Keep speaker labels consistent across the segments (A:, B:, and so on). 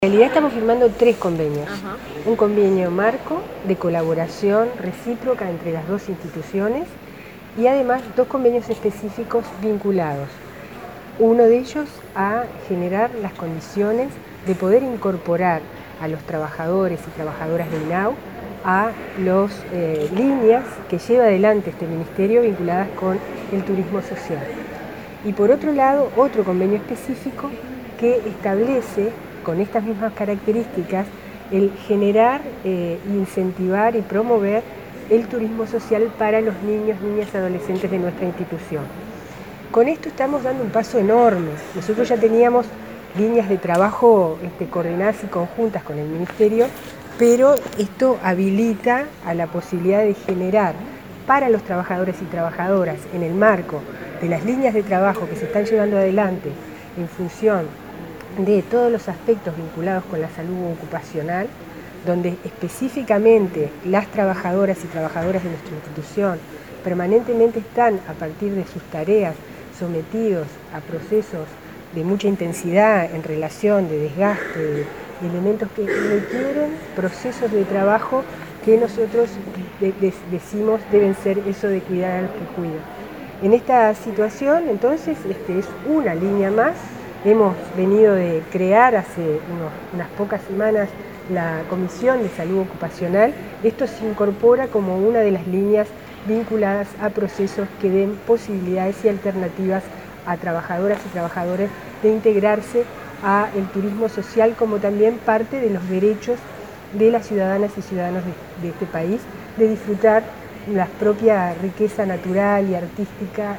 A: En realidad estamos firmando 3 convenios.
B: Ajá.
A: Un convenio marco de colaboración recíproca entre las 2 instituciones y además 2 convenios específicos vinculados. Uno de ellos a generar las condiciones de poder incorporar a los trabajadores y trabajadoras del INAU a las líneas que lleva adelante este ministerio vinculadas con el turismo social. Y por otro lado, otro convenio específico que establece con estas mismas características el generar, incentivar y promover el turismo social para los niños, niñas y adolescentes de nuestra institución. Con esto estamos dando un paso enorme. Nosotros ya teníamos líneas de trabajo coordinadas y conjuntas con el Ministerio, pero esto habilita a la posibilidad de generar para los trabajadores y trabajadoras en el marco de las líneas de trabajo que se están llevando adelante en función de todos los aspectos vinculados con la salud ocupacional, donde específicamente las trabajadoras y trabajadores de nuestra institución permanentemente están, a partir de sus tareas, sometidos a procesos de mucha intensidad en relación de desgaste, de elementos que requieren procesos de trabajo que nosotros decimos deben ser eso de cuidar al que cuida. En esta situación, entonces, es una línea más. Hemos venido de crear hace unas pocas semanas la Comisión de Salud Ocupacional. Esto se incorpora como una de las líneas vinculadas a procesos que den posibilidades y alternativas a trabajadoras y trabajadores de integrarse al turismo social como también parte de los derechos de las ciudadanas y ciudadanos de este país de disfrutar la propia riqueza natural y artística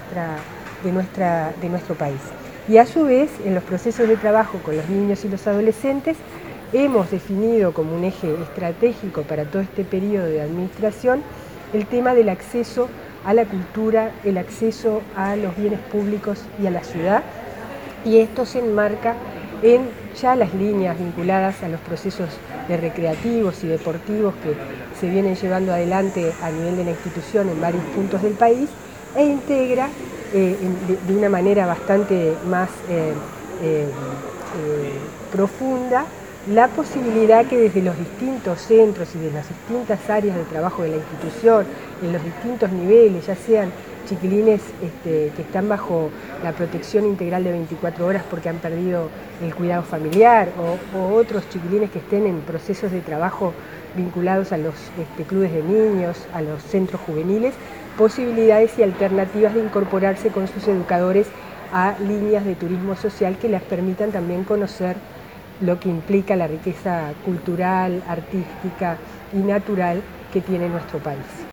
A: de nuestro país. Y a su vez, en los procesos de trabajo con los niños y los adolescentes, hemos definido como un eje estratégico para todo este periodo de administración el tema del acceso a la cultura, el acceso a los bienes públicos y a la ciudad, y esto se enmarca en ya las líneas vinculadas a los procesos de recreativos y deportivos que se vienen llevando adelante a nivel de la institución en varios puntos del país, e integra de una manera bastante más profunda la posibilidad que desde los distintos centros y de las distintas áreas de trabajo de la institución, en los distintos niveles, ya sean chiquilines que están bajo la protección integral de 24 horas porque han perdido el cuidado familiar, o otros chiquilines que estén en procesos de trabajo vinculados a los clubes de niños, a los centros juveniles, posibilidades y alternativas de incorporarse con sus educadores a líneas de turismo social que les permitan también conocer lo que implica la riqueza cultural, artística y natural que tiene nuestro país.